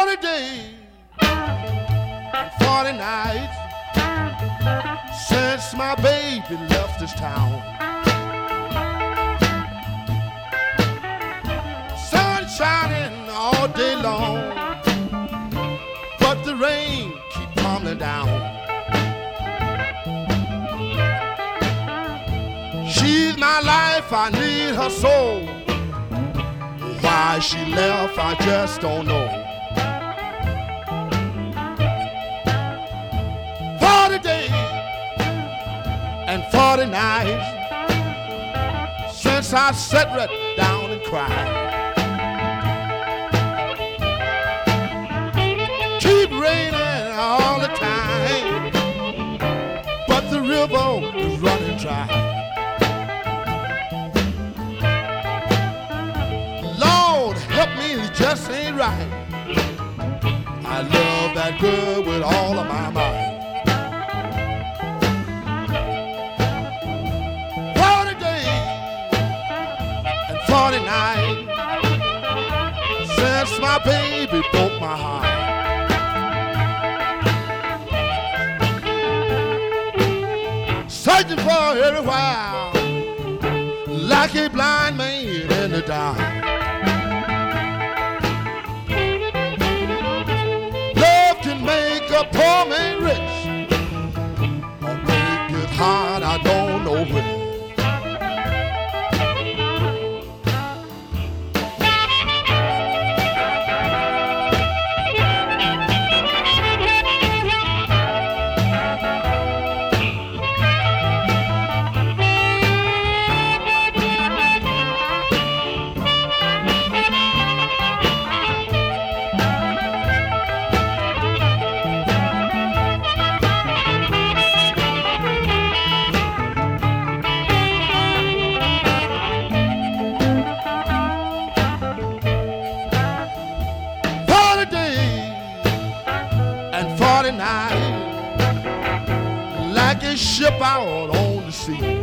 40 days, 40 nights since my baby left this town. Sun shining all day long, but the rain keep tumbling down. She's my life, I need her so. Why she left, I just don't know. 40 days and 40 nights since I sat right down and cried. Keep raining all the time, but the river is running dry. Help me, it just ain't right. I love that girl with all of my might. 40 days and 40 nights since my baby broke my heart. Searching for everywhere like a blind man in the dark. Make a poor man rich or make it hard, I don't know which. Like a ship out on the sea,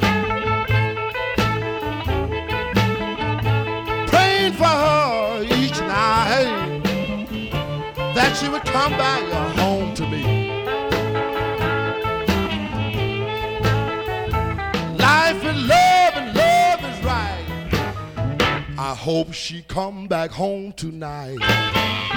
praying for her each night that she would come back home to me. Life and love is right. I hope she come back home tonight.